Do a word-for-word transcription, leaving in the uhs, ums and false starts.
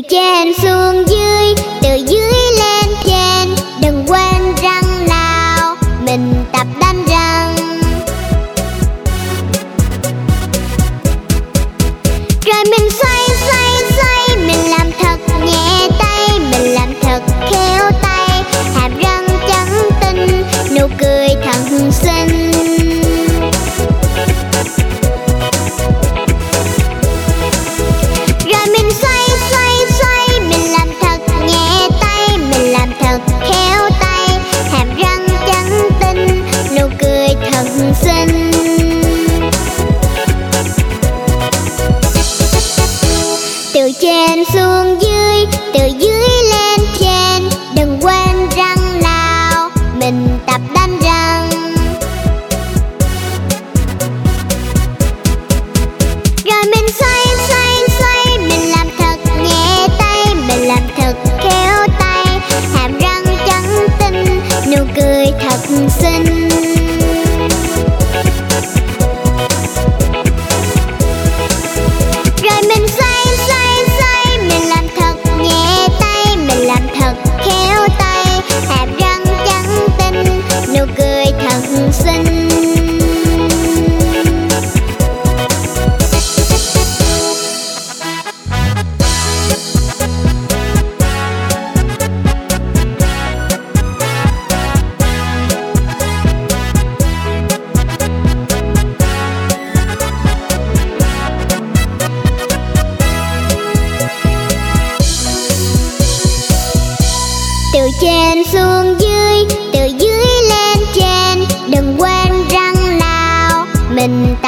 trên xuống dưới, từ dưới lên trên. Đừng quên răng nào, mình tập đánh răng. Rồi mình xoay xoay xoay, mình làm thật nhẹ tay, mình làm thật khéo tay. Hàm răng trắng tinh, nụ cười thật xinh. Rồi mình xoay xoay xoay, mình làm thật nhẹ tay, mình làm thật khéo tay. Hàm răng trắng tinh, nụ cười thật xinh. Từ trên xuống dưới, từ dưới lên trên. Đừng quên răng nào, mình tập đánh răng. Rồi mình xoay xoay xoay, mình làm thật nhẹ tay, mình làm thật khéo tay. Hàm răng trắng tinh, nụ cười thật xinh. Rồi mình xoay xoay xoay, mình làm thật nhẹ tay, mình làm thật khéo tay. Hàm răng trắng tinh, nụ cười thật xinh. Từ trên xuống dưới, từ dưới lên trên. Đừng quên răng nào, mình